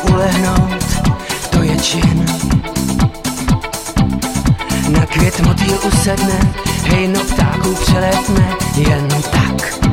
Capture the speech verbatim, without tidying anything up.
ulehnout, to je čin. Na květ motýl usedne, hejno ptáků přelétne, jen tak.